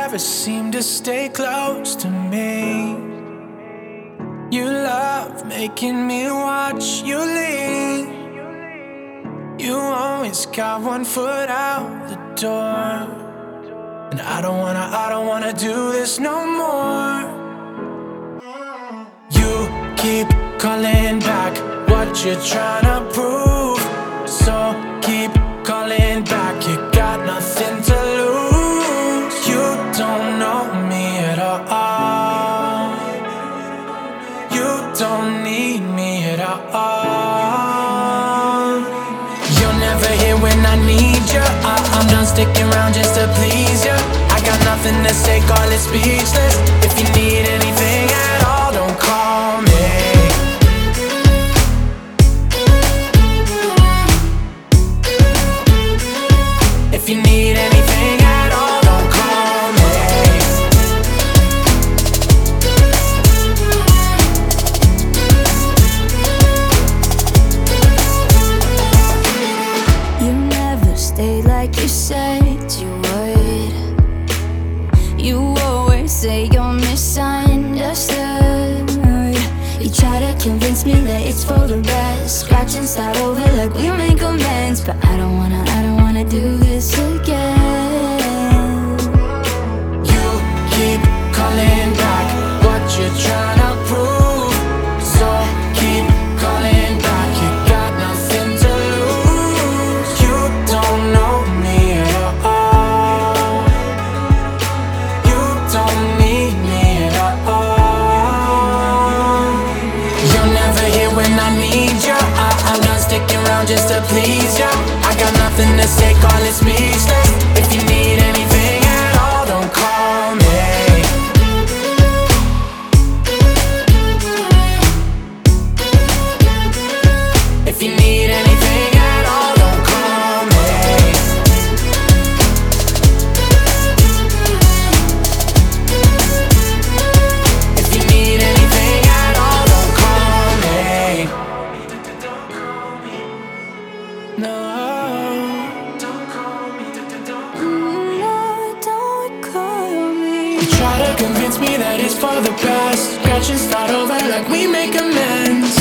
never seem to stay close to me. You love making me watch you leave. You always got one foot out the door, and I don't wanna do this no more. You keep calling back what you're trying to prove, so keep calling back, you got nothing to lose. You don't know me at all. You don't need me at all. You're never here when I need you. I'm done sticking around just to please you. I got nothing to say, call it speechless. If you need anything at all, don't call me. If you need anything at all, don't call me. You never stayed like you said you would. You always say you're misunderstood. You try to convince me that it's for the best. Scratch and start over like we make amends, but I don't wanna do this again. You keep calling back what you're trying to prove, so keep calling back, you got nothing to lose. You don't know me at all. You don't need me at all. You're never here when I need you. I'm not sticking around just to please you. I got nothing to say, call it speechless. If you need anything at all, don't call me. If you need anything at all, don't call me. If you need anything at all, don't call me. No. No, don't call me. Try to convince me that it's for the best. Scratch and start over like we make amends.